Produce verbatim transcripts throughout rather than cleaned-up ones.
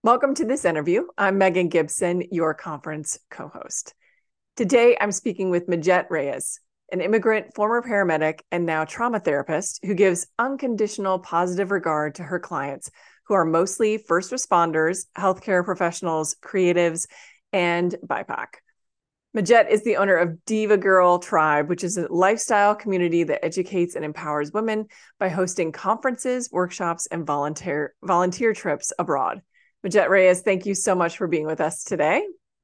Welcome to this interview. I'm Megan Gibson, your conference co-host. Today, I'm speaking with Majette Reyes, an immigrant, former paramedic, and now trauma therapist who gives unconditional positive regard to her clients, who are mostly first responders, healthcare professionals, creatives, and B I P O C. Majette is the owner of Diva Girl Tribe, which is a lifestyle community that educates and empowers women by hosting conferences, workshops, and volunteer volunteer trips abroad. Majette Reyes, thank you so much for being with us today.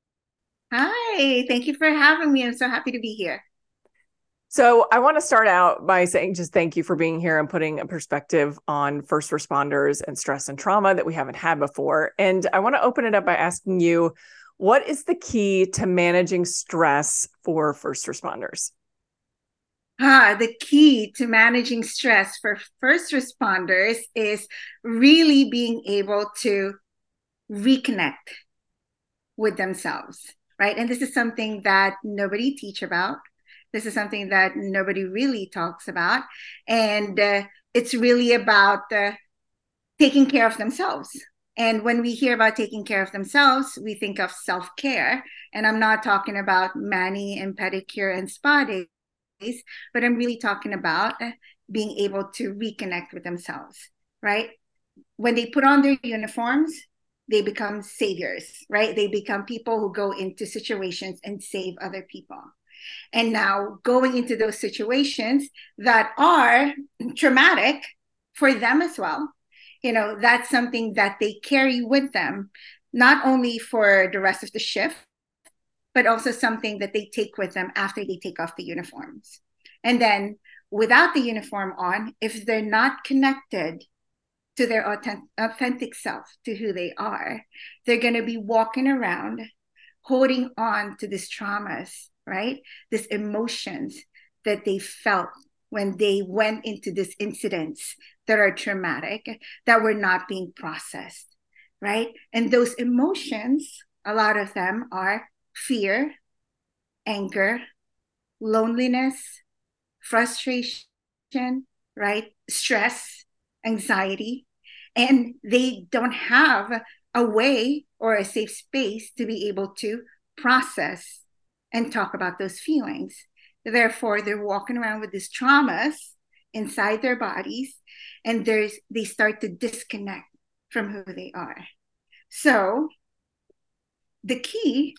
Hi, thank you for having me. I'm so happy to be here. So I want to start out by saying just thank you for being here and putting a perspective on first responders and stress and trauma that we haven't had before. And I want to open it up by asking you, what is the key to managing stress for first responders? Ah, the key to managing stress for first responders is really being able to reconnect with themselves, right? And this is something that nobody teach about. This is something that nobody really talks about. And uh, it's really about uh, taking care of themselves. And when we hear about taking care of themselves, we think of self-care. And I'm not talking about mani and pedicure and spa days, but I'm really talking about being able to reconnect with themselves, right? When they put on their uniforms, they become saviors, right? They become people who go into situations and save other people. And now going into those situations that are traumatic for them as well, you know, that's something that they carry with them, not only for the rest of the shift, but also something that they take with them after they take off the uniforms. And then without the uniform on, if they're not connected to their authentic self, to who they are, they're going to be walking around holding on to these traumas, right? These emotions that they felt when they went into these incidents that are traumatic, that were not being processed, right? And those emotions, a lot of them are fear, anger, loneliness, frustration, right? Stress, anxiety, and they don't have a way or a safe space to be able to process and talk about those feelings. Therefore, they're walking around with these traumas inside their bodies, and there's they start to disconnect from who they are. So the key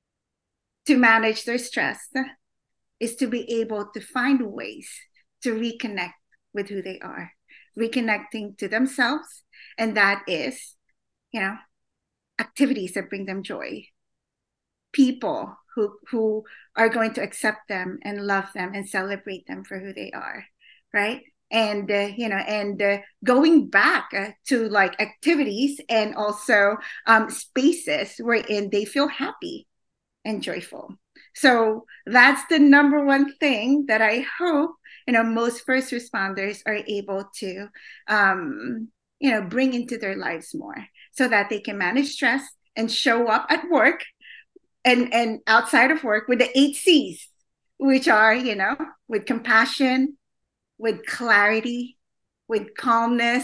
to manage their stress is to be able to find ways to reconnect with who they are, reconnecting to themselves. And that is, you know, activities that bring them joy, people who, who are going to accept them and love them and celebrate them for who they are, right? And, uh, you know, and uh, going back uh, to like activities and also um, spaces wherein they feel happy and joyful. So that's the number one thing that I hope, you know, most first responders are able to, um, you know, bring into their lives more so that they can manage stress and show up at work and, and outside of work with the eight C's, which are, you know, with compassion, with clarity, with calmness,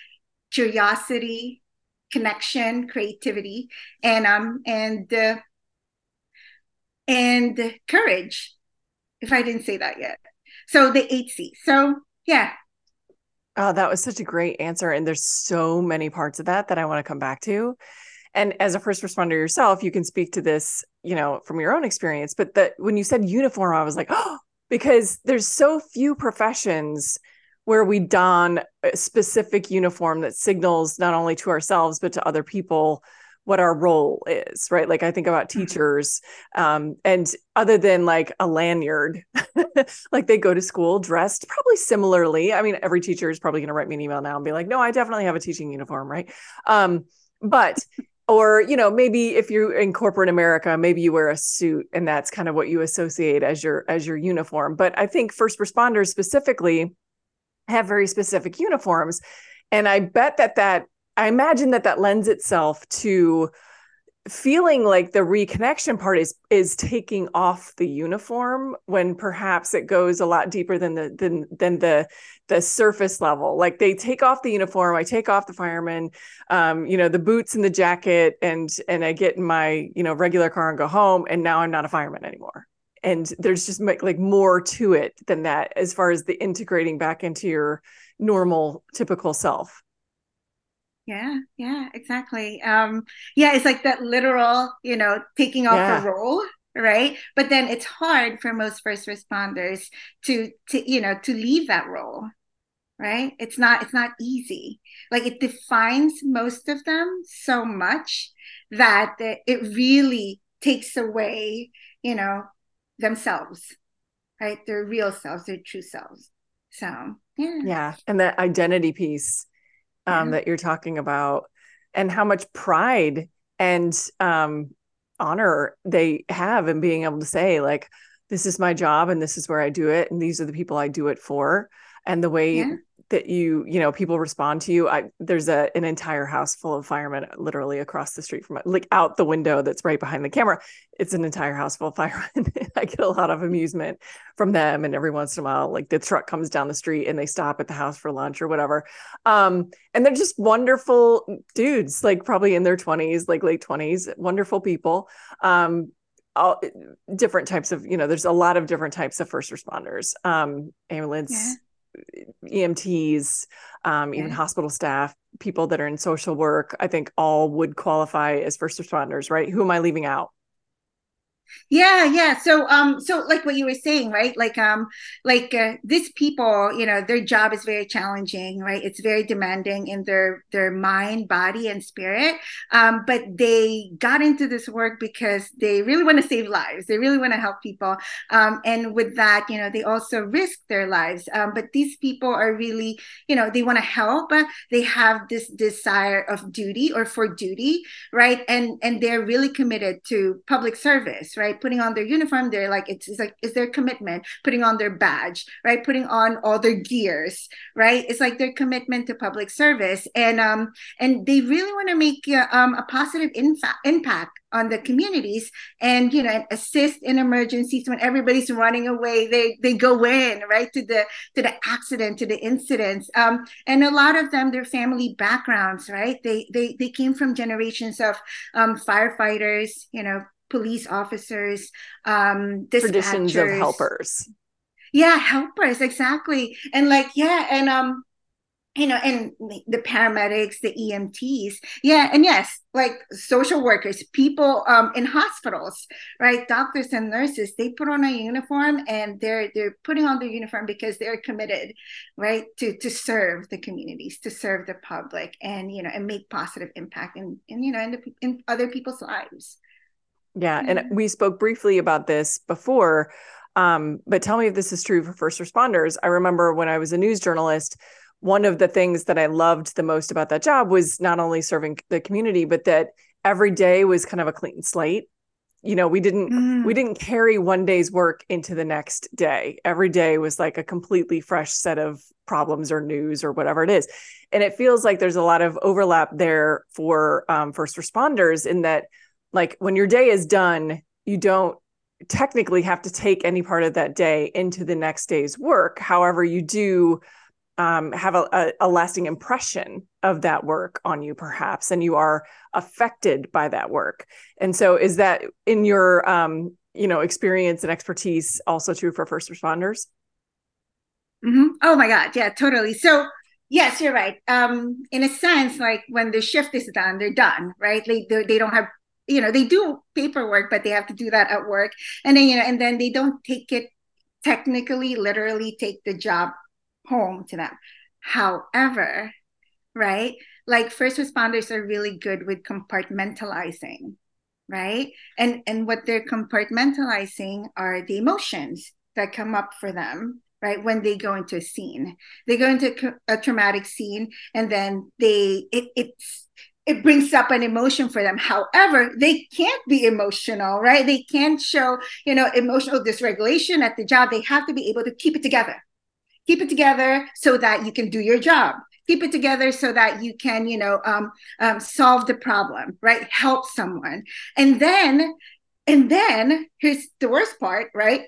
curiosity, connection, creativity, and um and uh, and courage, if I didn't say that yet. So the eight C's. So yeah. Oh, that was such a great answer. And there's so many parts of that that I want to come back to. And as a first responder yourself, you can speak to this, you know, from your own experience. But that when you said uniform, I was like, oh, because there's so few professions where we don a specific uniform that signals not only to ourselves, but to other people what our role is, right? Like I think about teachers, um, and other than like a lanyard, like they go to school dressed probably similarly. I mean, every teacher is probably going to write me an email now and be like, no, I definitely have a teaching uniform, right? Um, but, or, you know, maybe if you're in corporate America, maybe you wear a suit and that's kind of what you associate as your, as your uniform. But I think first responders specifically have very specific uniforms. And I bet that that I imagine that that lends itself to feeling like the reconnection part is is taking off the uniform, when perhaps it goes a lot deeper than the than than the the surface level. Like they take off the uniform, I take off the fireman, um, you know, the boots and the jacket, and and I get in my, you know, regular car and go home, and now I'm not a fireman anymore. And there's just like more to it than that, as far as the integrating back into your normal, typical self. Yeah, yeah, exactly. Um, yeah, it's like that literal, you know, taking off a Yeah. role, right? But then it's hard for most first responders to to, you know, to leave that role, right? It's not it's not easy. Like it defines most of them so much that it really takes away, you know, themselves, right? Their real selves, their true selves. So, yeah. Yeah. And that identity piece um, Yeah. that you're talking about, and how much pride and um, honor they have in being able to say, like, this is my job and this is where I do it. And these are the people I do it for. And the way Yeah. that you, you know, people respond to you. I, there's a, an entire house full of firemen literally across the street from, like, out the window that's right behind the camera. It's an entire house full of firemen. I get a lot of amusement from them. And every once in a while, like the truck comes down the street and they stop at the house for lunch or whatever. Um, and they're just wonderful dudes, like probably in their twenties, like late twenties, wonderful people. Um, all different types of, you know, there's a lot of different types of first responders, um, Yeah. ambulance, E M Ts, um, even Yeah. hospital staff, people that are in social work. I think all would qualify as first responders, right? Who am I leaving out? Yeah, yeah. So, um, so like what you were saying, right? Like, um, like uh, these people, you know, their job is very challenging, right? It's very demanding in their their mind, body, and spirit. Um, but they got into this work because they really want to save lives. They really want to help people. Um, and with that, you know, they also risk their lives. Um, but these people are really, you know, they want to help. Uh, They have this desire of duty or for duty, right? And and they're really committed to public service, right? Putting on their uniform, they're like, it's, it's like, it's their commitment, putting on their badge, right? Putting on all their gears, right? It's like their commitment to public service. And um, and they really want to make uh, um, a positive infa- impact on the communities, and you know, assist in emergencies when everybody's running away. They they go in, right, to the to the accident, to the incidents. Um, and a lot of them, their family backgrounds, right? They they they came from generations of um, firefighters, you know, police officers, um, Traditions of dispatchers. helpers. Yeah, helpers, exactly. And like, yeah, and um, you know, and the paramedics, the E M Ts, yeah, and yes, like social workers, people um in hospitals, right? Doctors and nurses, they put on a uniform, and they're they're putting on their uniform because they're committed, right, to to serve the communities, to serve the public, and you know, and make positive impact in in you know in the in other people's lives. Yeah. And Yeah. we spoke briefly about this before, um, but tell me if this is true for first responders. I remember when I was a news journalist, one of the things that I loved the most about that job was not only serving the community, but that every day was kind of a clean slate. You know, we didn't we Mm. didn't carry one day's work into the next day. Every day was like a completely fresh set of problems or news or whatever it is. And it feels like there's a lot of overlap there for um, first responders, in that, like, when your day is done, you don't technically have to take any part of that day into the next day's work. However, you do um, have a, a, a lasting impression of that work on you, perhaps, and you are affected by that work. And so, is that in your um, you know, experience and expertise also true for first responders? Hmm. Oh my God, yeah, totally. So yes, you're right. Um, in a sense, like when the shift is done, they're done, right? They they, they don't have, you know, they do paperwork, but they have to do that at work, and then you know, and then they don't take it technically, literally take the job home to them. However, right, like first responders are really good with compartmentalizing, right? And and what they're compartmentalizing are the emotions that come up for them, right? When they go into a scene, they go into a traumatic scene, and then they it it's it brings up an emotion for them. However, they can't be emotional, right? They can't show, you know, emotional dysregulation at the job. They have to be able to keep it together. Keep it together so that you can do your job. keep it together so that you can, you know, um, um, solve the problem, right? Help someone. And then, and then here's the worst part, right?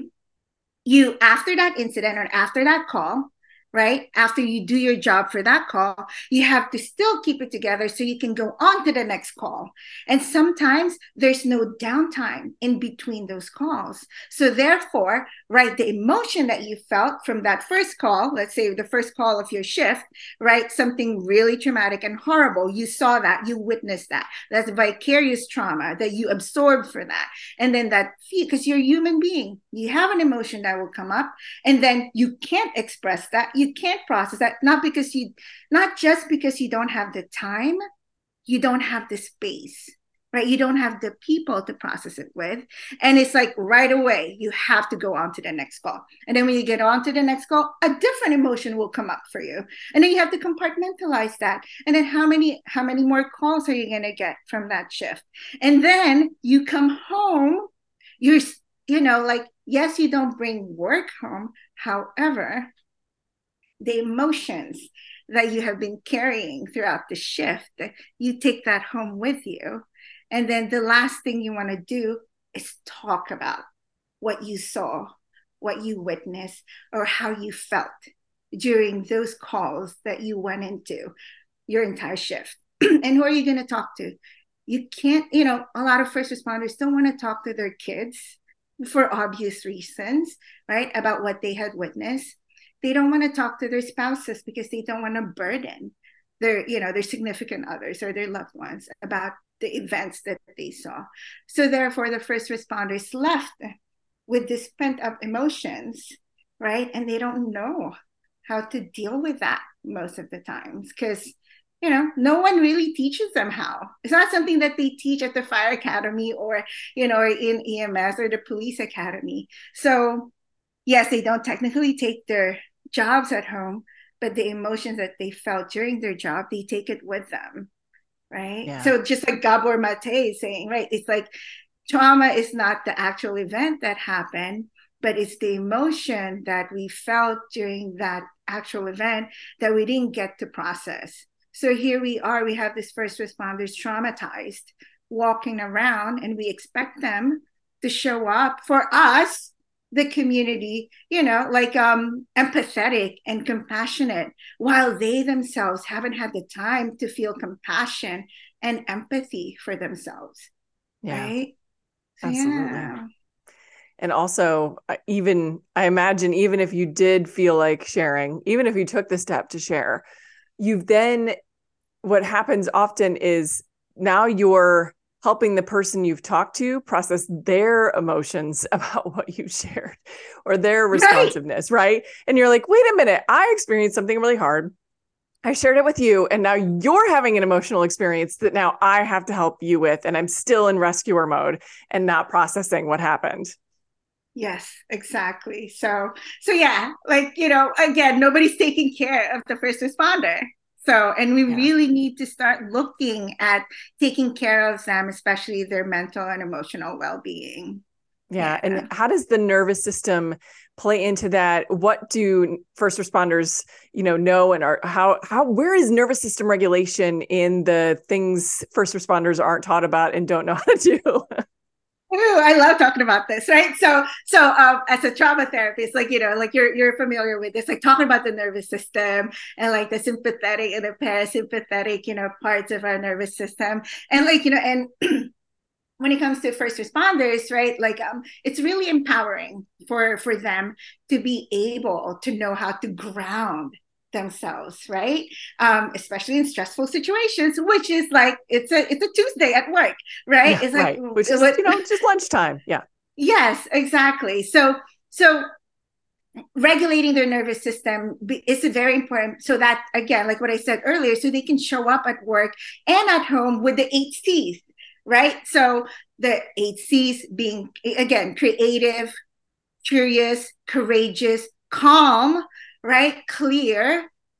You, after that incident or after that call, right? After you do your job for that call, you have to still keep it together so you can go on to the next call. And sometimes there's no downtime in between those calls. So therefore, right, the emotion that you felt from that first call, let's say the first call of your shift, right? Something really traumatic and horrible. You saw that, you witnessed that. That's vicarious trauma that you absorbed for that. And then that, because you're a human being, you have an emotion that will come up, and then you can't express that. You can't process that, not because you, not just because you don't have the time, you don't have the space, right? You don't have the people to process it with. And it's like right away, you have to go on to the next call. And then when you get on to the next call, a different emotion will come up for you. And then you have to compartmentalize that. And then how many, how many more calls are you going to get from that shift? And then you come home, you're, you know, like, yes, you don't bring work home. However, the emotions that you have been carrying throughout the shift, you take that home with you. And then the last thing you want to do is talk about what you saw, what you witnessed, or how you felt during those calls that you went into your entire shift. And who are you going to talk to? You can't, you know, a lot of first responders don't want to talk to their kids for obvious reasons, right? About what they had witnessed. They don't want to talk to their spouses because they don't want to burden their, you know, their significant others or their loved ones about the events that they saw. So therefore, the first responders left with this pent-up emotions, right? And they don't know how to deal with that most of the times because, you know, no one really teaches them how. It's not something that they teach at the fire academy or, you know, in E M S or the police academy. So yes, they don't technically take their jobs at home, but the emotions that they felt during their job, they take it with them, right? Yeah. So just like Gabor Mate is saying, right, it's like trauma is not the actual event that happened, but it's the emotion that we felt during that actual event that we didn't get to process. So here we are, we have these first responders traumatized, walking around, and we expect them to show up for us, the community, you know, like um, empathetic and compassionate, while they themselves haven't had the time to feel compassion and empathy for themselves. Yeah, right? So, absolutely. Yeah. And also, even, I imagine, even if you did feel like sharing, even if you took the step to share, you've then, what happens often is now you're helping the person you've talked to process their emotions about what you shared or their responsiveness, right? right? And you're like, wait a minute, I experienced something really hard. I shared it with you, and now you're having an emotional experience that now I have to help you with, and I'm still in rescuer mode and not processing what happened. Yes, exactly. So, so yeah, like, you know, again, nobody's taking care of the first responder. So, and we yeah. really need to start looking at taking care of them, especially their mental and emotional well-being. Yeah. yeah. And how does the nervous system play into that? What do first responders, you know, know, and are how, how, where is nervous system regulation in the things first responders aren't taught about and don't know how to do? Ooh, I love talking about this, right? So, so um, as a trauma therapist, like, you know, like you're you're familiar with this, like talking about the nervous system and like the sympathetic and the parasympathetic, you know, parts of our nervous system, and like, you know, and when it comes to first responders, right, like um, it's really empowering for for them to be able to know how to ground themselves, right? Um, especially in stressful situations, which is like it's a it's a Tuesday at work, right? Yeah, it's like right. Which is what, you know, just lunchtime. Yeah. Yes, exactly. So so regulating their nervous system is very important. So that, again, like what I said earlier, so they can show up at work and at home with the eight C's, right? So the eight C's being, again, creative, curious, courageous, calm, right? Clear,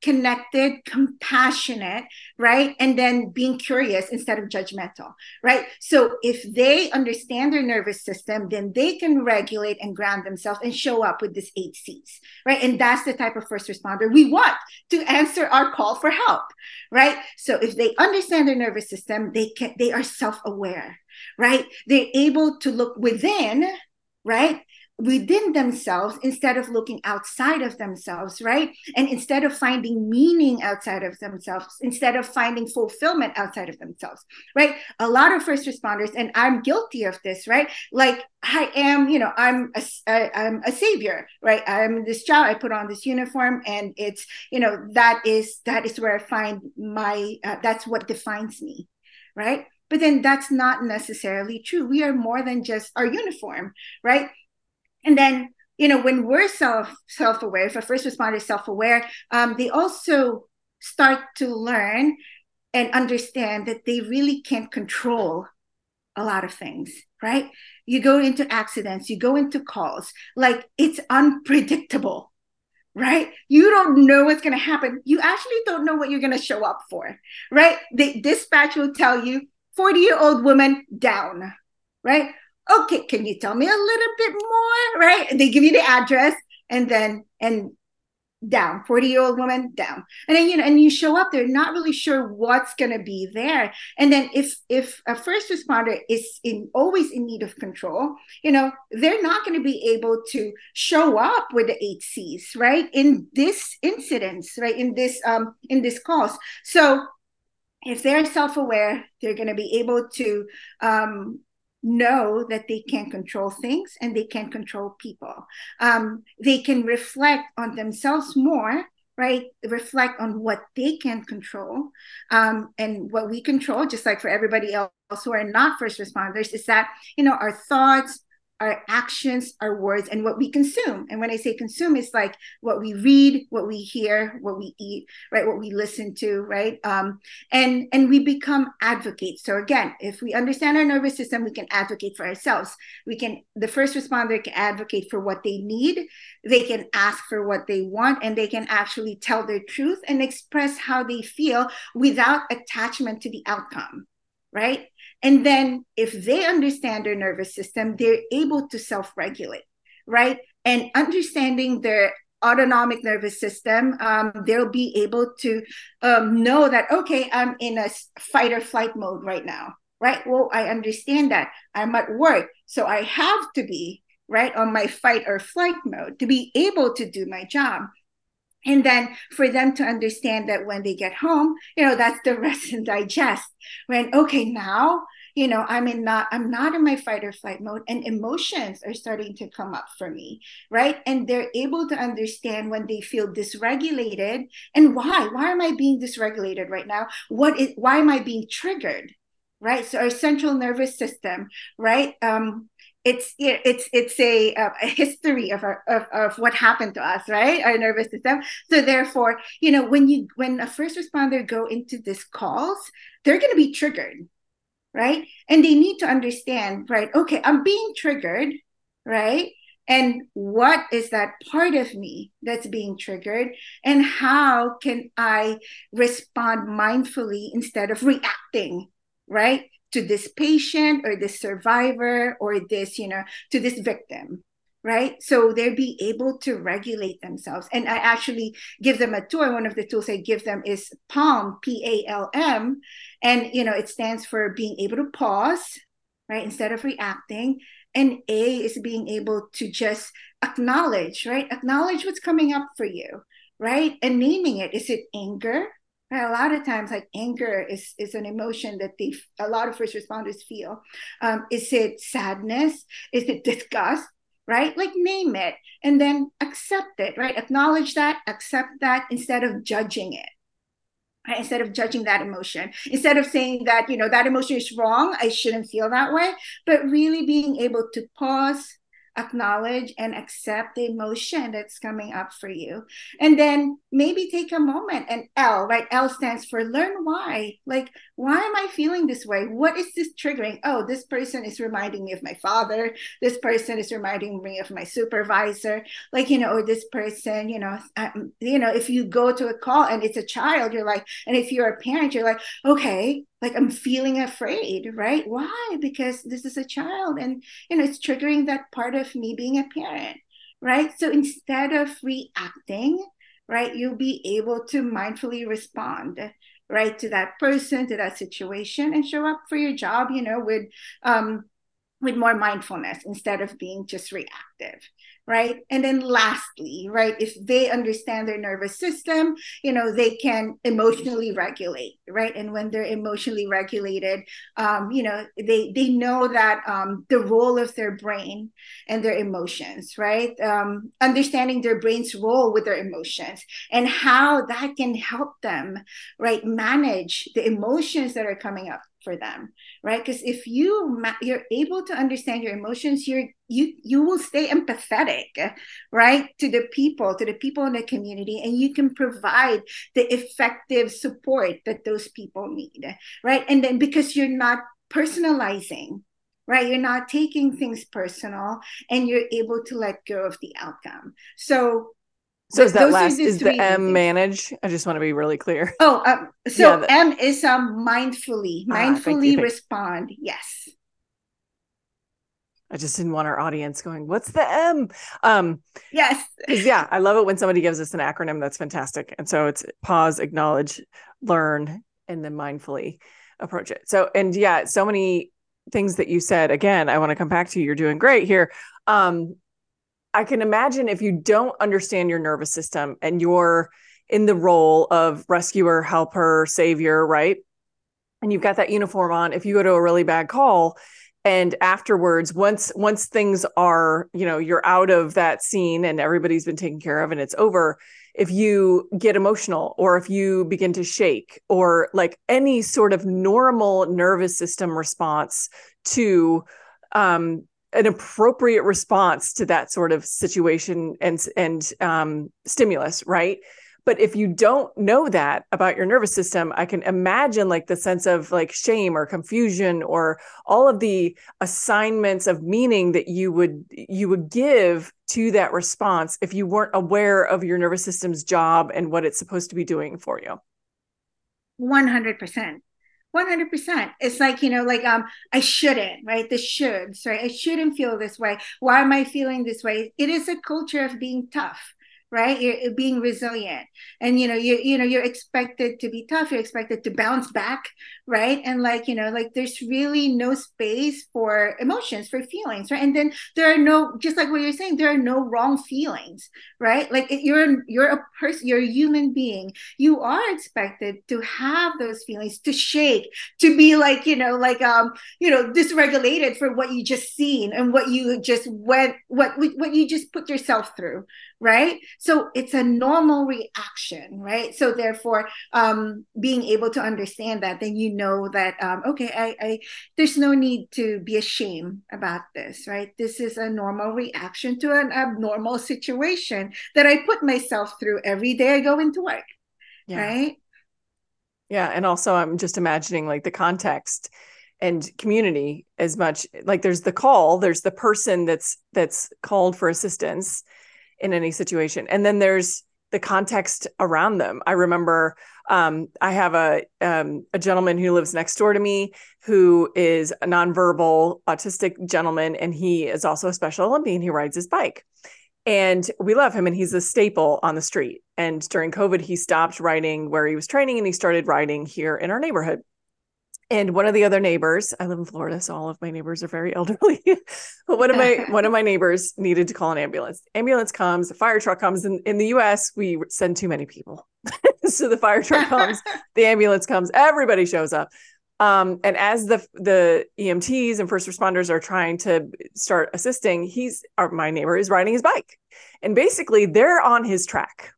connected, compassionate, right? And then being curious instead of judgmental, right? So if they understand their nervous system, then they can regulate and ground themselves and show up with this eight C's, right? And that's the type of first responder we want to answer our call for help, right? So if they understand their nervous system, they can, they are self-aware, right? They're able to look within, right? Within themselves instead of looking outside of themselves, right? And instead of finding meaning outside of themselves, instead of finding fulfillment outside of themselves, right? A lot of first responders, and I'm guilty of this, right? Like I am, you know, I'm a, I, I'm a savior, right? I'm this job, I put on this uniform, and it's, you know, that is that is where I find my, uh, that's what defines me, right? But then that's not necessarily true. We are more than just our uniform, right? And then, you know, when we're self, self-aware, if a first responder is self-aware, um, they also start to learn and understand that they really can't control a lot of things, right? You go into accidents, you go into calls, like it's unpredictable, right? You don't know what's going to happen. You actually don't know what you're going to show up for, right? The dispatch will tell you, forty-year-old woman down, right? Okay, can you tell me a little bit more, right? And they give you the address, and then, and down, forty-year-old woman down. And then, you know, and you show up there, not really sure what's going to be there. And then if if a first responder is in always in need of control, you know, they're not going to be able to show up with the eight C's, right? In this incidents, right? In this, um, in this calls. So if they're self-aware, they're going to be able to, um, know that they can control things and they can control people. Um, they can reflect on themselves more, right? Reflect on what they can control. Um, and what we control, just like for everybody else who are not first responders, is that, you know, our thoughts, our actions, our words, and what we consume. And when I say consume, it's like what we read, what we hear, what we eat, right? What we listen to, right? Um, and, and we become advocates. So again, if we understand our nervous system, we can advocate for ourselves. We can, the first responder can advocate for what they need. They can ask for what they want, and they can actually tell their truth and express how they feel without attachment to the outcome, right? And then if they understand their nervous system, they're able to self-regulate, right? And understanding their autonomic nervous system, um, they'll be able to um, know that, okay, I'm in a fight or flight mode right now, right? Well, I understand that. I'm at work, so I have to be, right, on my fight or flight mode to be able to do my job. And then for them to understand that when they get home, you know, that's the rest and digest. When, okay, now, you know, I'm in not, I'm not in my fight or flight mode, and emotions are starting to come up for me, right? And they're able to understand when they feel dysregulated, and why, why am I being dysregulated right now? What is, why am I being triggered, right? So our central nervous system, right? Um, it's it's it's a, a history of, our, of of what happened to us, right? Our nervous system. So therefore, you know, when you when a first responder go into these calls, they're going to be triggered, right? And they need to understand, right? Okay, I'm being triggered, right? And what is that part of me that's being triggered? And how can I respond mindfully instead of reacting, right? To this patient or this survivor or this, you know, to this victim, right? So they'll be able to regulate themselves. And I actually give them a tool. One of the tools I give them is PALM, P A L M. And, you know, it stands for being able to pause, right? Instead of reacting. And A is being able to just acknowledge, right? Acknowledge what's coming up for you, right? And naming it. Is it anger? A lot of times, like anger is, is an emotion that they, a lot of first responders feel. Um, is it sadness? Is it disgust? Right? Like name it and then accept it, right? Acknowledge that, accept that instead of judging it. Right? Instead of judging that emotion, instead of saying that, you know, that emotion is wrong, I shouldn't feel that way, but really being able to pause, acknowledge and accept the emotion that's coming up for you. And then maybe take a moment, and L, right? L stands for learn why. Like, why am I feeling this way? What is this triggering? Oh, this person is reminding me of my father. This person is reminding me of my supervisor. Like, you know, or this person, you know, um, you know, if you go to a call and it's a child, you're like, and if you're a parent, you're like, okay, like I'm feeling afraid, right? Why? Because this is a child, and you know, it's triggering that part of me being a parent, right? So instead of reacting, right, you'll be able to mindfully respond, right, to that person, to that situation, and show up for your job, you know, with um with more mindfulness instead of being just reactive, right? And then lastly, right, if they understand their nervous system, you know, they can emotionally regulate, right? And when they're emotionally regulated, um, you know, they they know that um, the role of their brain and their emotions, right? Um, understanding their brain's role with their emotions and how that can help them, right, manage the emotions that are coming up for them, right? Because if you ma- you're able to understand your emotions, you're you you will stay empathetic, right, to the people, to the people in the community, and you can provide the effective support that those people need, right? And then because you're not personalizing, right, you're not taking things personal, and you're able to let go of the outcome. So So is that those are last, the is the three M things. manage? I just want to be really clear. Oh, um, so Yeah. The, M is um, mindfully, ah, thank you. mindfully Thank you. respond. Yes. I just didn't want our audience going, what's the M? Um, Yes. because yeah, I love it when somebody gives us an acronym. That's fantastic. And so it's pause, acknowledge, learn, and then mindfully approach it. So, and yeah, so many things that you said. Again, I want to come back to, you're doing great here. Um, I can imagine if you don't understand your nervous system and you're in the role of rescuer, helper, savior, right? And you've got that uniform on, if you go to a really bad call and afterwards, once once things are, you know, you're out of that scene and everybody's been taken care of and it's over, if you get emotional or if you begin to shake or like any sort of normal nervous system response to um, an appropriate response to that sort of situation and and um, stimulus, right? But if you don't know that about your nervous system, I can imagine like the sense of like shame or confusion or all of the assignments of meaning that you would you would give to that response if you weren't aware of your nervous system's job and what it's supposed to be doing for you. one hundred percent. one hundred percent. It's like, you know, like, um, I shouldn't, right? The shoulds, right? I shouldn't feel this way. Why am I feeling this way? It is a culture of being tough, right? You're being resilient, and you know, you you know, you're expected to be tough. You're expected to bounce back, right? And like, you know, like there's really no space for emotions, for feelings, right? And then there are no, just like what you're saying, there are no wrong feelings, right? Like you're you're a person, you're a human being. You are expected to have those feelings, to shake, to be like, you know, like um, you know, dysregulated for what you just seen and what you just went, what what you just put yourself through, right? So it's a normal reaction, right? So therefore, um, being able to understand that, then you know that, um, okay, I, I, there's no need to be ashamed about this, right? This is a normal reaction to an abnormal situation that I put myself through every day I go into work, Yeah. right? Yeah. And also I'm just imagining like the context and community as much, like there's the call, there's the person that's that's called for assistance in any situation. And then there's the context around them. I remember um, I have a um, a gentleman who lives next door to me who is a nonverbal autistic gentleman, and he is also a Special Olympian. He rides his bike. And we love him, and he's a staple on the street. And during COVID, he stopped riding where he was training, and he started riding here in our neighborhood. And one of the other neighbors, I live in Florida, so all of my neighbors are very elderly. But one of my one of my neighbors needed to call an ambulance. Ambulance comes, the fire truck comes. In, in the U S, we send too many people. So the fire truck comes, the ambulance comes, everybody shows up. Um, and as the the E M Ts and first responders are trying to start assisting, he's our, my neighbor is riding his bike, and basically they're on his track.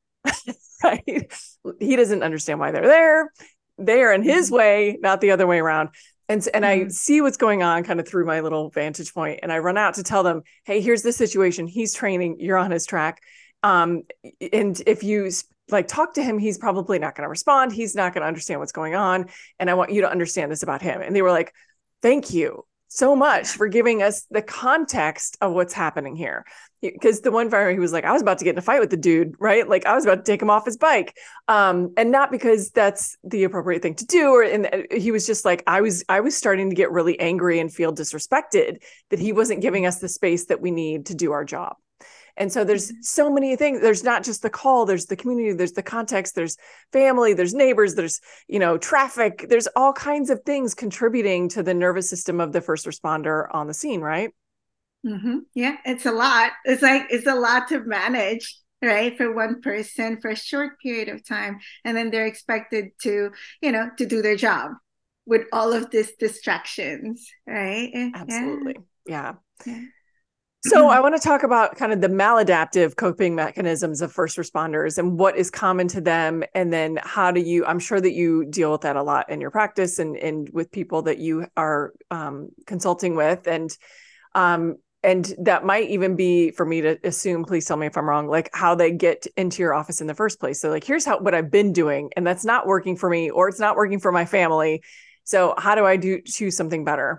Right? He doesn't understand why they're there. They are in his way, not the other way around. And, and I Mm. see what's going on kind of through my little vantage point, and I run out to tell them, hey, here's the situation. He's training, you're on his track. Um, and if you like talk to him, he's probably not going to respond. He's not going to understand what's going on. And I want you to understand this about him. And they were like, thank you so much Yeah. for giving us the context of what's happening here. Because the one fire, he was like, I was about to get in a fight with the dude, right? Like I was about to take him off his bike. Um, and not because that's the appropriate thing to do. Or and he was just like, I was, I was starting to get really angry and feel disrespected that he wasn't giving us the space that we need to do our job. And so there's Mhm. so many things. There's not just the call, there's the community, there's the context, there's family, there's neighbors, there's, you know, traffic, there's all kinds of things contributing to the nervous system of the first responder on the scene, right? Mm-hmm. Yeah, it's a lot. It's like it's a lot to manage, right, for one person for a short period of time, and then they're expected to, you know, to do their job with all of these distractions, right? Yeah, Absolutely. Yeah. yeah. So I want to talk about kind of the maladaptive coping mechanisms of first responders and what is common to them. And then how do you, I'm sure that you deal with that a lot in your practice and, and with people that you are um, consulting with. And, um, and that might even be for me to assume, please tell me if I'm wrong, like how they get into your office in the first place. So like, here's how, what I've been doing, and that's not working for me, or it's not working for my family. So how do I do choose something better?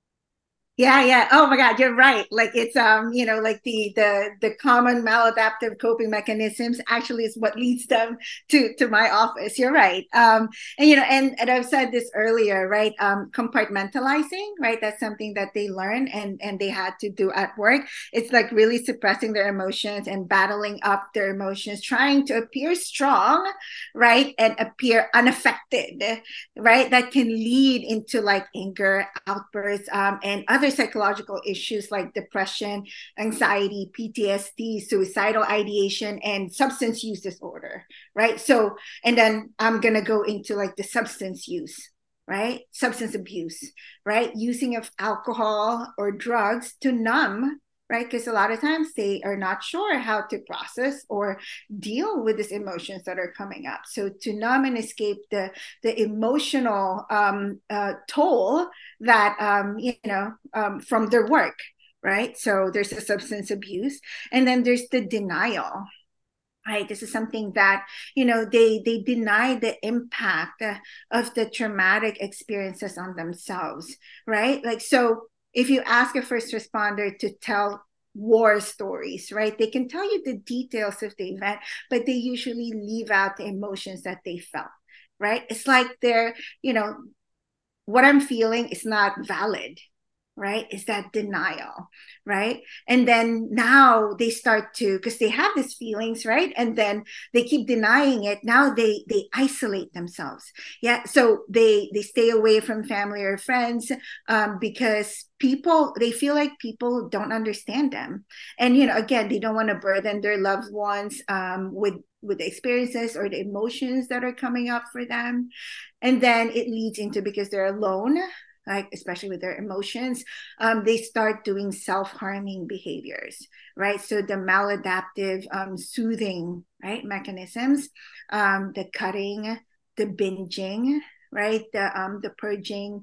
Yeah, yeah. Oh my God, you're right. Like it's um, you know, like the the the common maladaptive coping mechanisms actually is what leads them to to my office. You're right. Um, and you know, and and I've said this earlier, right? Um, compartmentalizing, right? That's something that they learn and and they had to do at work. It's like really suppressing their emotions and battling up their emotions, trying to appear strong, right? And appear unaffected, right? That can lead into like anger outbursts um, and other psychological issues like depression, anxiety, P T S D, suicidal ideation, and substance use disorder, right? So, and then I'm going to go into like the substance use, right? Substance abuse, right? Using of alcohol or drugs to numb, right? Because a lot of times they are not sure how to process or deal with these emotions that are coming up. So to numb and escape the the emotional um, uh, toll that um, you know um, from their work, right? So there's the substance abuse, and then there's the denial. Right, this is something that you know they they deny the impact uh, of the traumatic experiences on themselves, right? Like so, if you ask a first responder to tell war stories, right, they can tell you the details of the event, but they usually leave out the emotions that they felt, right? It's like they're, you know, what I'm feeling is not valid, right? Is that denial, right? And then now they start to, because they have these feelings, right? And then they keep denying it. Now they they isolate themselves. Yeah. So they they stay away from family or friends um, because people they feel like people don't understand them. And you know, again, they don't want to burden their loved ones um, with with the experiences or the emotions that are coming up for them. And then it leads into because they're alone, like especially with their emotions, um, they start doing self-harming behaviors, right? So the maladaptive um, soothing, right, mechanisms, um, the cutting, the binging, right, the um, the purging,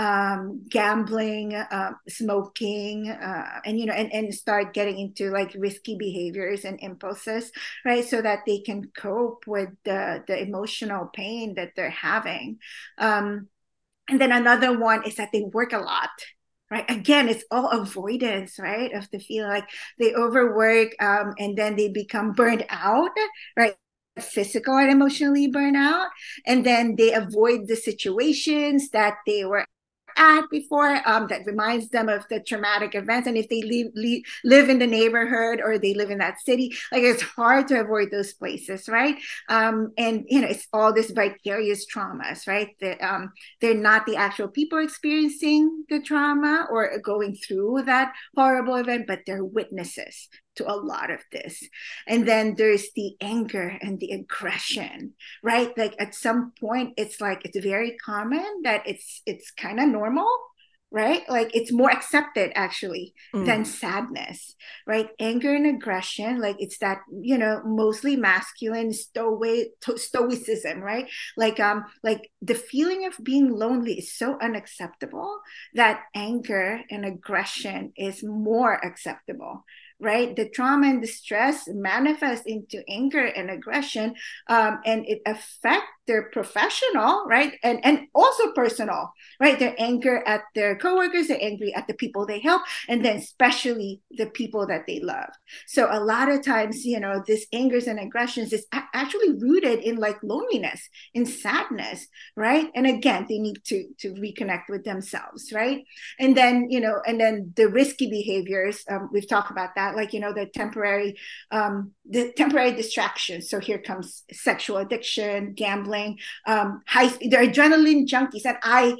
um, gambling, uh, smoking, uh, and you know, and and start getting into like risky behaviors and impulses, right, so that they can cope with the the emotional pain that they're having. Um, and then another one is that they work a lot, right? Again, it's all avoidance, right? Of the feeling like they overwork um, and then they become burned out, right? Physical and emotionally burn out. And then they avoid the situations that they were at before um, that reminds them of the traumatic events. And if they live, live, live in the neighborhood or they live in that city, like it's hard to avoid those places, right? Um, and, you know, it's all this vicarious traumas, right? That um, they're not the actual people experiencing the trauma or going through that horrible event, but they're witnesses to a lot of this. And then there's the anger and the aggression, right? Like at some point it's like it's very common that it's it's kind of normal, right? Like it's more accepted actually Mm. than sadness, right? Anger and aggression, like it's that, you know, mostly masculine stoic stoicism, right? Like um like the feeling of being lonely is so unacceptable that anger and aggression is more acceptable, right? The trauma and the stress manifest into anger and aggression, um, and it affect their professional, right? And and also personal, right? They're anger at their coworkers, they're angry at the people they help, and then especially the people that they love. So a lot of times, you know, this angers and aggressions is a- actually rooted in like loneliness, in sadness, right? And again, they need to to reconnect with themselves, right? And then, you know, and then the risky behaviors, um, we've talked about that, like, you know, the temporary, um, the temporary distractions. So here comes sexual addiction, gambling, um, high, they're adrenaline junkies, and I,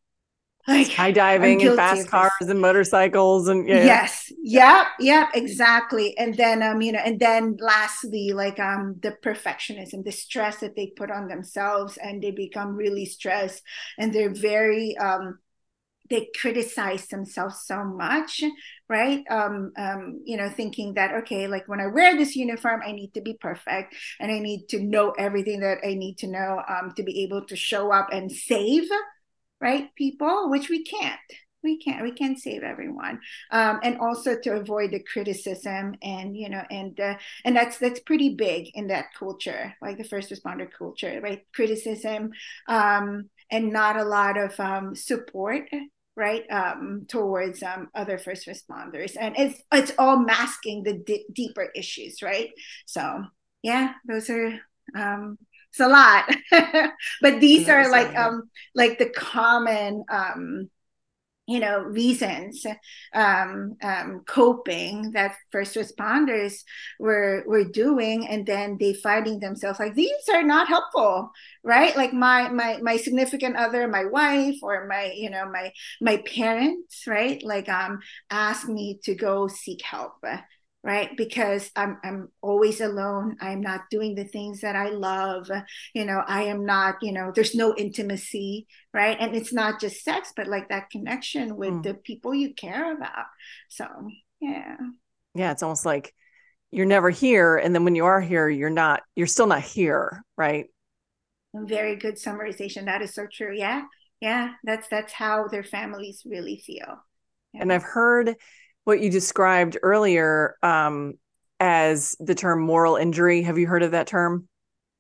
like, I'm Skydiving and guilty fast of cars this. and motorcycles and yeah, Yes. Yep. Yep. Exactly. And then, um, you know, and then lastly, like, um, the perfectionism, the stress that they put on themselves, and they become really stressed, and they're very, um, they criticize themselves so much, right? Um, um, you know, thinking that, okay, like when I wear this uniform, I need to be perfect, and I need to know everything that I need to know, um, to be able to show up and save, right, people, which we can't. We can't. We can't save everyone, um, and also to avoid the criticism, and you know, and uh, and that's that's pretty big in that culture, like the first responder culture, right? Criticism, um, and not a lot of um, support, right, um, towards um, other first responders, and it's it's all masking the d- deeper issues, right? So yeah, those are, um, it's a lot, but I these know are so like, many. um like the common, um you know, reasons, um, um, coping that first responders were were doing, and then they finding themselves like these are not helpful, right? Like my my my significant other, my wife, or my, you know, my my parents, right? Like um ask me to go seek help, right? Because I'm I'm always alone. I'm not doing the things that I love. You know, I am not, you know, there's no intimacy, right? And it's not just sex, but like that connection with Mm. the people you care about. So yeah. Yeah, it's almost like you're never here, and then when you are here, you're not. You're still not here, right? Very good summarization. That is so true. Yeah. Yeah. That's that's how their families really feel. And Yeah. I've heard what you described earlier um, as the term moral injury. Have you heard of that term?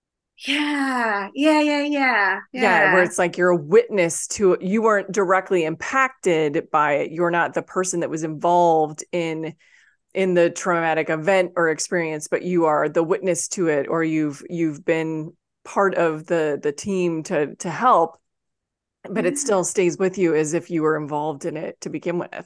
Yeah. Yeah. Yeah. Yeah. Yeah, where Yeah. it's like you're a witness to it. You weren't directly impacted by it. You're not the person that was involved in in the traumatic event or experience, but you are the witness to it, or you've you've been part of the the team to to help, but it Yeah. still stays with you as if you were involved in it to begin with.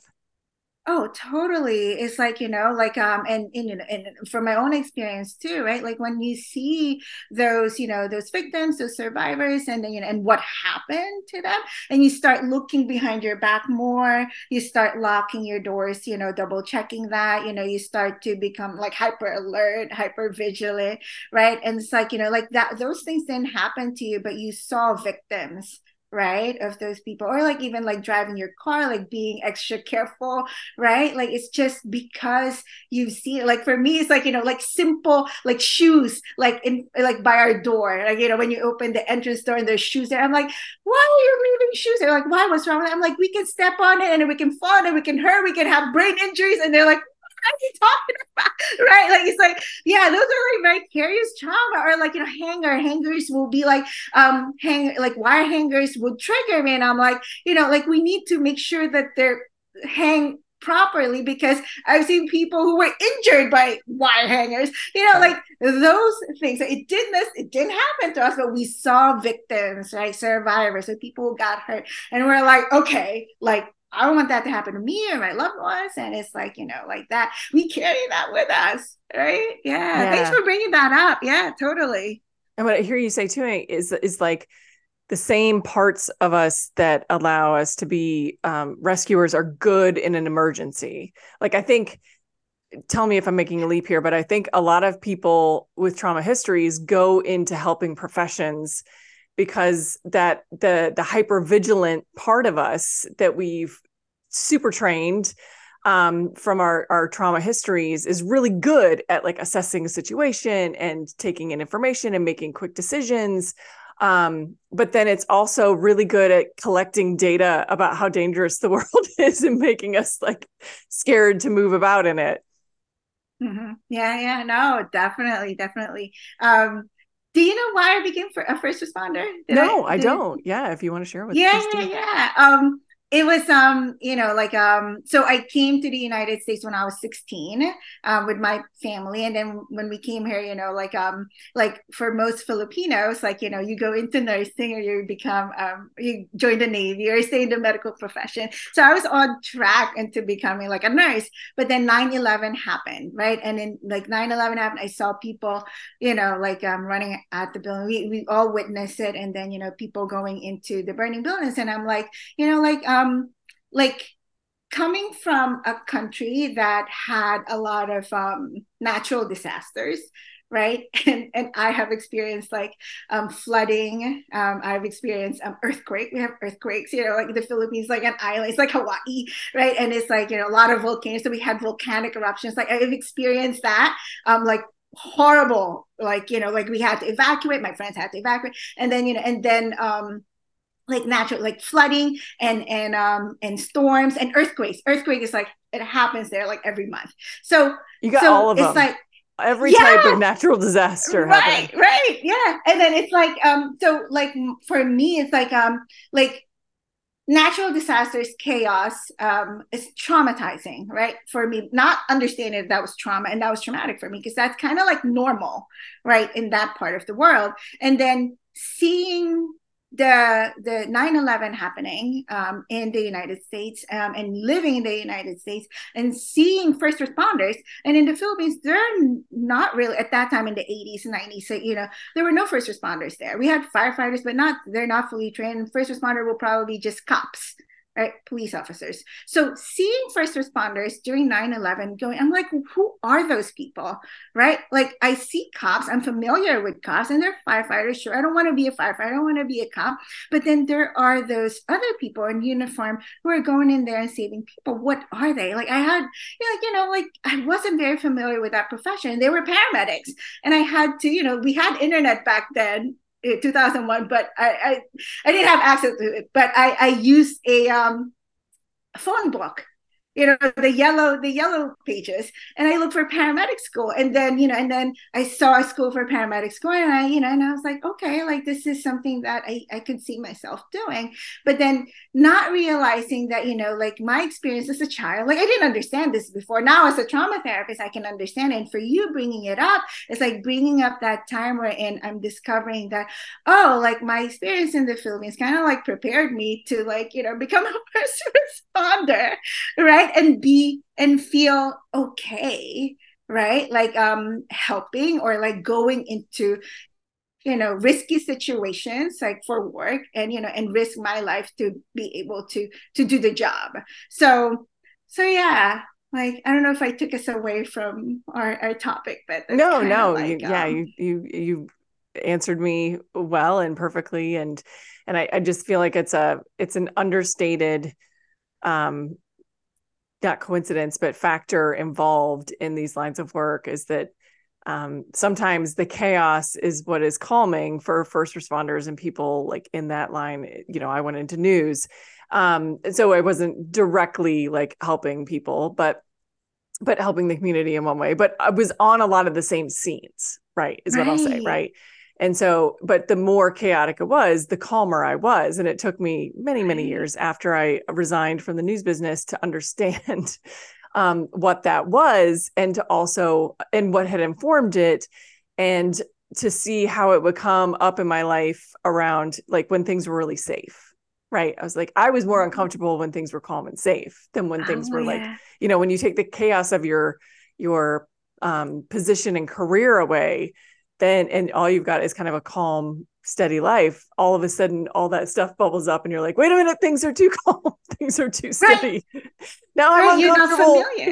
Oh, totally. It's like, you know, like, um, and, and, you know, and from my own experience too, right? Like when you see those, you know, those victims, those survivors, and then, you know, and what happened to them, and you start looking behind your back more, you start locking your doors, you know, double checking that, you know, you start to become like hyper alert, hyper vigilant, right? And it's like, you know, like that, those things didn't happen to you, but you saw victims, right, of those people, or like even like driving your car, like being extra careful, right? Like it's just because you see it. Like for me, it's like, you know, like simple, like shoes, like in like by our door, like, you know, when you open the entrance door and there's shoes there, I'm like, why are you leaving shoes there? Like, why? What's wrong with it? I'm like, we can step on it and we can fall and we can hurt, we can have brain injuries, and they're like, what are you talking about? Right? Like it's like, yeah, those are like vicarious trauma. Or like, you know, hanger hangers will be like, um hang like wire hangers would trigger me, and I'm like, you know, like we need to make sure that they're hang properly, because I've seen people who were injured by wire hangers, you know, Right. like those things. It didn't it didn't happen to us, but we saw victims, right? Survivors, and people who got hurt. And we're like, okay, like I don't want that to happen to me or my loved ones. And it's like, you know, like that. We carry that with us, right? Yeah. Thanks Yeah. for bringing that up. Yeah, totally. And what I hear you say too is is like the same parts of us that allow us to be um, rescuers are good in an emergency. Like I think, tell me if I'm making a leap here, but I think a lot of people with trauma histories go into helping professions because that the the hyper vigilant part of us that we've super trained um, from our, our trauma histories is really good at like assessing a situation and taking in information and making quick decisions. Um, but then it's also really good at collecting data about how dangerous the world is and making us like scared to move about in it. Mm-hmm. Yeah, yeah, no, definitely, definitely. Um, do you know why I became a first responder? Did No, I? I Did don't. Yeah, if you want to share with, Yeah, please yeah, do. yeah. Um, it was um, you know, like um, so I came to the United States when I was sixteen, um, with my family, and then when we came here, you know, like um, like for most Filipinos, like you know, you go into nursing or you become um, you join the Navy or stay in the medical profession. So I was on track into becoming like a nurse, but then nine eleven happened, right? And then like nine eleven happened, I saw people, you know, like um, running at the building. We we all witnessed it, and then you know, people going into the burning buildings, and I'm like, you know, like um, like coming from a country that had a lot of um, natural disasters, right? And and I have experienced like um, flooding. Um, I've experienced um, earthquake. We have earthquakes, you know, like the Philippines, like an island. It's like Hawaii, right? And it's like you know a lot of volcanoes. So we had volcanic eruptions. Like I've experienced that. Um, like horrible. Like you know, like we had to evacuate. My friends had to evacuate, and then you know, and then um like natural like flooding and and um and storms and earthquakes. Earthquake is like it happens there like every month. So You got all so of it's them. like Every type of yeah, natural disaster right, happening. right, yeah. And then it's like um so like for me it's like um like natural disasters, chaos, um, is traumatizing, right? For me, not understanding that, that was trauma and that was traumatic for me because that's kind of like normal, right, in that part of the world. And then seeing the the nine eleven happening um, in the United States um, and living in the United States and seeing first responders and in the Philippines, they're not really at that time in the eighties and nineties. So, you know, there were no first responders there. We had firefighters, but not they're not fully trained. First responder will probably be just cops, right? Police officers. So seeing first responders during nine eleven going, I'm like, who are those people, right? Like I see cops, I'm familiar with cops and they're firefighters. Sure, I don't want to be a firefighter, I don't want to be a cop. But then there are those other people in uniform who are going in there and saving people. What are they? Like I had, you know, like, you know, like I wasn't very familiar with that profession. They were paramedics. And I had to, you know, we had internet back then, two thousand one, but I, I I didn't have access to it. But I I used a um phone book, you know, the yellow the yellow pages, and I looked for paramedic school, and then you know, and then I saw a school for paramedic school, and I you know, and I was like, okay, like this is something that I I could see myself doing, but then not realizing that you know, like my experience as a child, like I didn't understand this before. Now as a trauma therapist, I can understand it. And for you bringing it up, it's like bringing up that time wherein I'm discovering that oh, like my experience in the Philippines kind of like prepared me to like you know become a first responder, right? And be and feel okay, right? Like um helping or like going into you know risky situations like for work and you know and risk my life to be able to to do the job. So so yeah, like I don't know if I took us away from our, our topic, but that's No, kind of no, you, like yeah, um you, you, you answered me well and perfectly, and and I, I just feel like it's a, it's an understated, um, not coincidence, but factor involved in these lines of work is that um, sometimes the chaos is what is calming for first responders and people like in that line. You know, I went into news, um, so I wasn't directly like helping people, but but helping the community in one way. But I was on a lot of the same scenes, right? Is what I'll say, right. right? And so, but the more chaotic it was, the calmer I was. And it took me many, many Right. years after I resigned from the news business to understand um, what that was and to also, and what had informed it. And to see how it would come up in my life around like when things were really safe. Right. I was like, I was more uncomfortable when things were calm and safe than when things Oh were like, yeah. you know, when you take the chaos of your, your um, position and career away, then, and all you've got is kind of a calm, steady life. All of a sudden, all that stuff bubbles up and you're like, wait a minute, things are too calm. Things are too Right. steady. Now I'm Right. You're not uncomfortable. familiar. Yeah.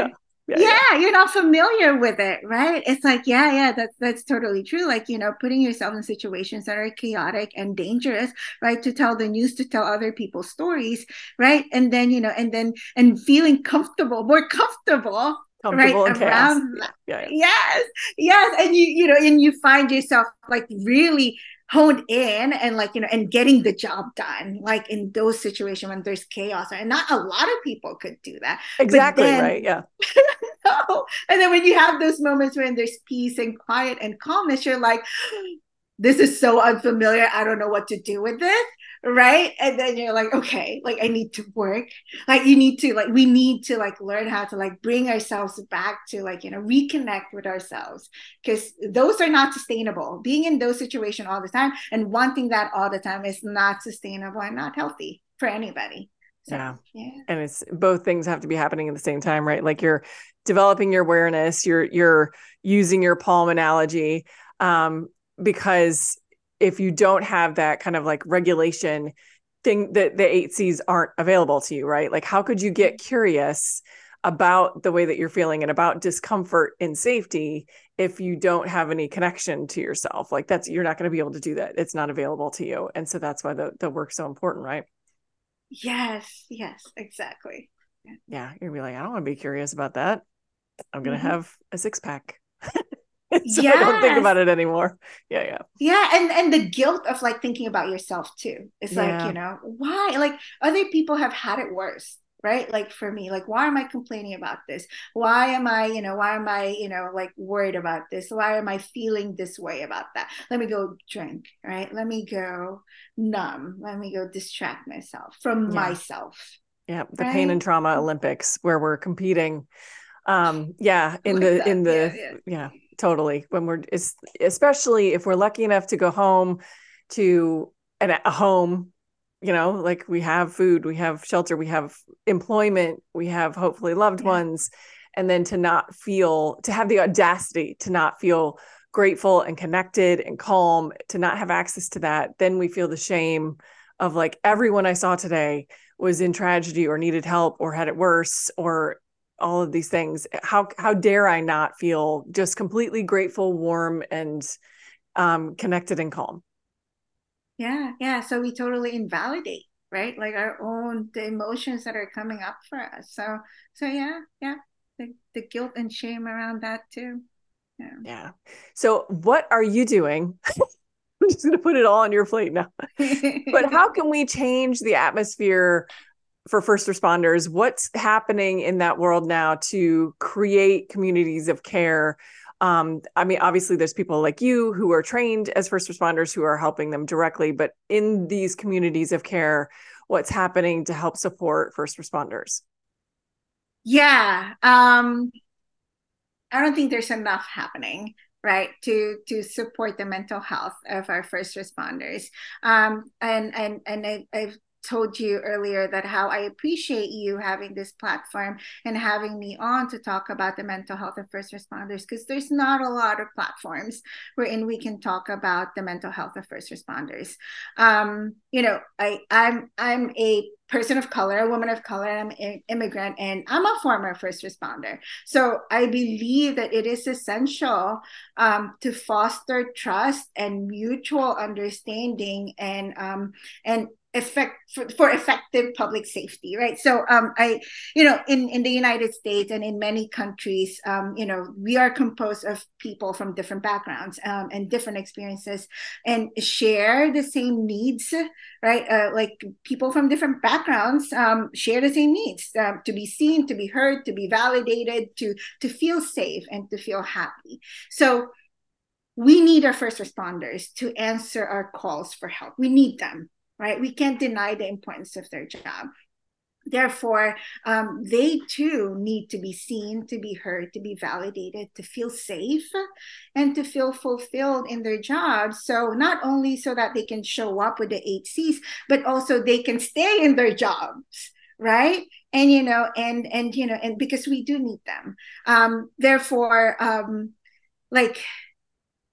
Yeah, yeah. Yeah, you're not familiar with it, right? It's like, yeah, yeah, that's that's totally true. Like, you know, putting yourself in situations that are chaotic and dangerous, right? To tell the news, to tell other people's stories, right? And then, you know, and then and feeling comfortable, more comfortable, right? Comfortable in chaos. Around Yeah, that. yeah, yeah. Yes, yes. And you, you know, and you find yourself like really honed in and like, you know, and getting the job done, like in those situations when there's chaos. And not a lot of people could do that. But Exactly, right. then Yeah. no. And then when you have those moments when there's peace and quiet and calmness, you're like, this is so unfamiliar. I don't know what to do with this. Right. And then you're like, okay, like I need to work. Like you need to, like, we need to like learn how to like bring ourselves back to like, you know, reconnect with ourselves because those are not sustainable. Being in those situations all the time and wanting that all the time is not sustainable and not healthy for anybody. So, Yeah. yeah. And it's both things have to be happening at the same time, right? Like you're developing your awareness, you're you're using your palm analogy. Um, because if you don't have that kind of like regulation thing, that the eight C's aren't available to you, right? Like how could you get curious about the way that you're feeling and about discomfort and safety if you don't have any connection to yourself? Like that's, you're not going to be able to do that. It's not available to you. And so that's why the, the work's so important, right? Yes, yes, exactly. Yeah. Yeah, you're gonna be like, I don't want to be curious about that. I'm gonna Mm-hmm. have a six pack. So I don't think Yes. about it anymore. Yeah, yeah. Yeah, and and the guilt of like thinking about yourself too. It's like, you Yeah. know, why? Like other people have had it worse, right? Like for me, like why am I complaining about this? Why am I, you know, why am I, you know, like worried about this? Why am I feeling this way about that? Let me go drink, right? Let me go numb. Let me go distract myself from Yeah. myself, Yeah. The pain right? and trauma Olympics where we're competing. Um, yeah, I in like the that. in Yeah, the yeah. yeah, totally. When we're it's especially if we're lucky enough to go home to an, a home, you know, like we have food, we have shelter, we have employment, we have hopefully loved Yeah. ones, and then to not feel, to have the audacity to not feel grateful and connected and calm, to not have access to that, then we feel the shame of like everyone I saw today was in tragedy or needed help or had it worse or all of these things. How how dare I not feel just completely grateful, warm, and um, connected and calm? Yeah, yeah. So we totally invalidate, right? Like our own the emotions that are coming up for us. So so yeah, yeah. The the guilt and shame around that too. Yeah. Yeah. So what are you doing? I'm just going to put it all on your plate now. But how can we change the atmosphere for first responders? What's happening in that world now to create communities of care? Um, I mean, obviously, there's people like you who are trained as first responders who are helping them directly, but in these communities of care, what's happening to help support first responders? Yeah. Um, I don't think there's enough happening, right, to to support the mental health of our first responders. Um, and and and I, I've told you earlier that how I appreciate you having this platform and having me on to talk about the mental health of first responders because there's not a lot of platforms wherein we can talk about the mental health of first responders. Um, you know, I I'm I'm a person of color, a woman of color, I'm an immigrant, and I'm a former first responder. So I believe that it is essential um, to foster trust and mutual understanding and um, and effect for, for effective public safety, right? So um, I, you know, in in the United States and in many countries, um, you know, we are composed of people from different backgrounds um, and different experiences, and share the same needs, right? Uh, like people from different backgrounds um, share the same needs um, to be seen, to be heard, to be validated, to to feel safe, and to feel happy. So we need our first responders to answer our calls for help. We need them, right? We can't deny the importance of their job. Therefore, um, they too need to be seen, to be heard, to be validated, to feel safe, and to feel fulfilled in their jobs. So, not only so that they can show up with the eight C's, but also they can stay in their jobs, right? And, you know, and, and, you know, and because we do need them. Um, therefore, um, like,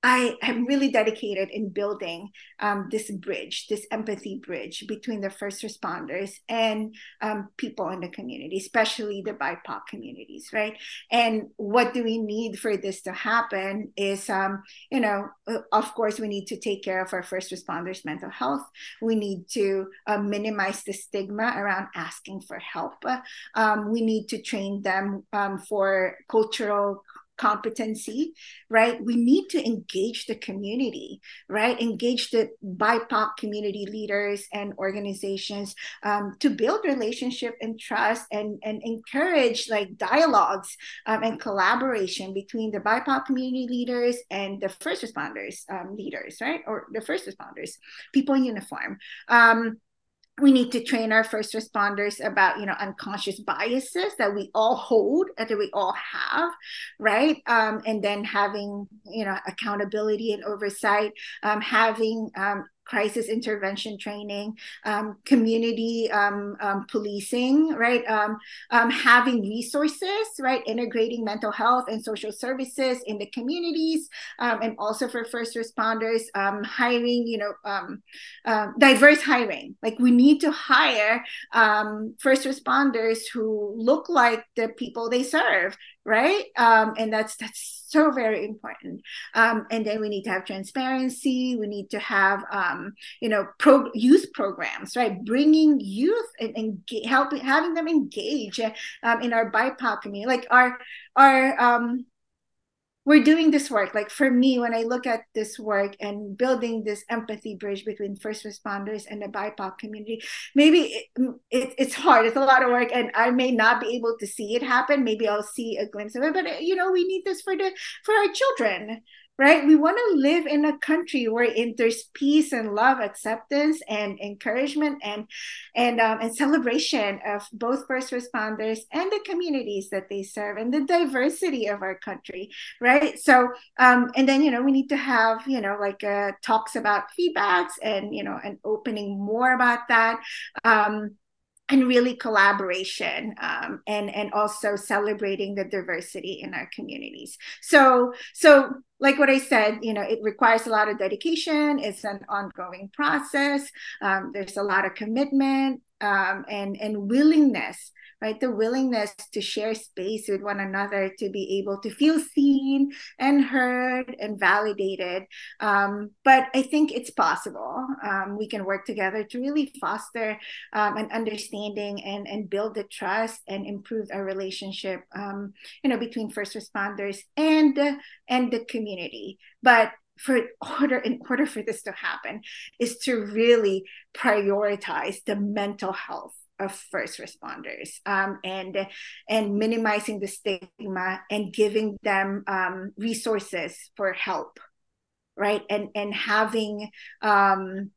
I am really dedicated in building um, this bridge, this empathy bridge between the first responders and um, people in the community, especially the B I P O C communities, right? And what do we need for this to happen is, um, you know, of course, we need to take care of our first responders' mental health. We need to uh, minimize the stigma around asking for help. Um, we need to train them um, for cultural competency, right? We need to engage the community, right? Engage the B I P O C community leaders and organizations um, to build relationship and trust and, and encourage like dialogues um, and collaboration between the B I P O C community leaders and the first responders um, leaders, right? Or the first responders, people in uniform. Um, we need to train our first responders about, you know, unconscious biases that we all hold, that we all have, right? Um, and then having, you know, accountability and oversight, um, having um, crisis intervention training, um, community um, um, policing, right? Um, um, having resources, right? Integrating mental health and social services in the communities, um, and also for first responders, um, hiring, you know, um, uh, diverse hiring. Like we need to hire um, first responders who look like the people they serve, right? Um, and that's that's so very important. Um, and then we need to have transparency. We need to have, um, you know, pro- youth programs, right? Bringing youth and, and helping, having them engage um, in our B I P O C community. Like our, our, um, we're doing this work. Like for me, when I look at this work and building this empathy bridge between first responders and the B I P O C community, maybe it, it, it's hard. It's a lot of work, and I may not be able to see it happen. Maybe I'll see a glimpse of it, but you know, we need this for the for our children, right? We want to live in a country where there's peace and love, acceptance and encouragement and and um, and celebration of both first responders and the communities that they serve and the diversity of our country, right? So um, and then, you know, we need to have, you know, like uh, talks about feedbacks and, you know, and opening more about that. Um, and really collaboration um, and and also celebrating the diversity in our communities. So so like what I said, you know, it requires a lot of dedication. It's an ongoing process. Um, there's a lot of commitment um, and and willingness, right? The willingness to share space with one another, to be able to feel seen and heard and validated. Um, but I think it's possible. Um, we can work together to really foster um, an understanding and, and build the trust and improve our relationship, um, you know, between first responders and, and the community. But for order in order for this to happen is to really prioritize the mental health of first responders um, and and minimizing the stigma and giving them um, resources for help, right? And and having um,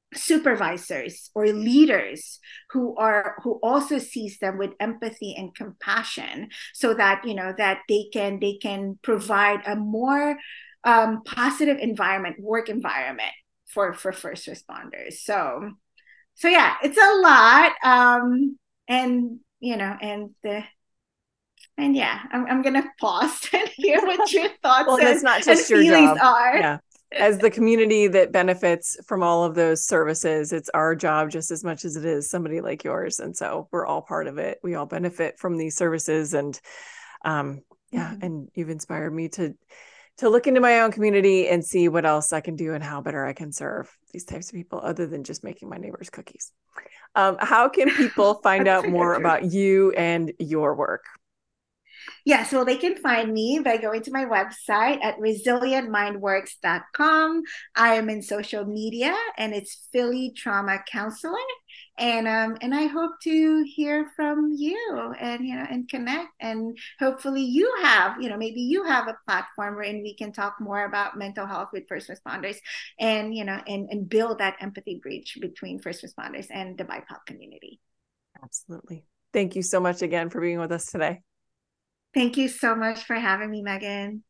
supervisors or leaders who are who also sees them with empathy and compassion, so that, you know, that they can they can provide a more um, positive environment, work environment for for first responders. So. So yeah, it's a lot, um, and you know, and the and yeah, I'm I'm gonna pause and hear what your thoughts Well, and, that's not and just your feelings job. are. Yeah, as the community that benefits from all of those services, it's our job just as much as it is somebody like yours, and so we're all part of it. We all benefit from these services, and um, yeah, mm-hmm. and you've inspired me to. to look into my own community and see what else I can do and how better I can serve these types of people other than just making my neighbors cookies. Um, how can people find out more about you and your work? Yeah, so they can find me by going to my website at resilient mind works dot com. I am in social media and it's Philly Trauma Counselor. And um and I hope to hear from you and, you know, and connect, and hopefully you have, you know, maybe you have a platform wherein we can talk more about mental health with first responders and, you know, and, and build that empathy bridge between first responders and the B I P O C community. Absolutely. Thank you so much again for being with us today. Thank you so much for having me, Megan.